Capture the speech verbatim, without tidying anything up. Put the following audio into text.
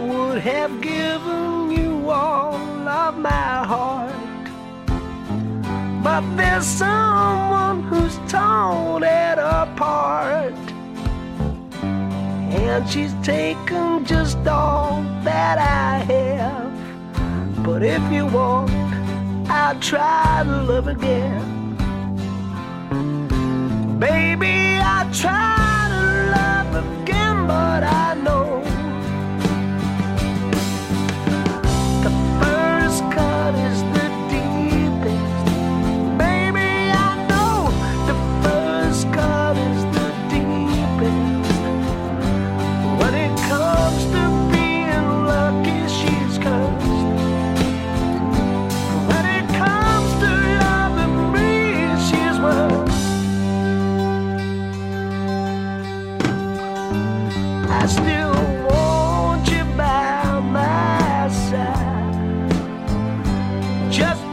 would have given you all of my heart. But there's someone who's torn it apart, and she's taken just all that I have. But if you want, I'll try to love again. Baby, I'll try to love again, but I know the first cut is the deepest. Baby, I know the first cut is the deepest. When it comes to being lucky, she's cursed. When it comes to loving me, she's worse. I still want you by my side. Just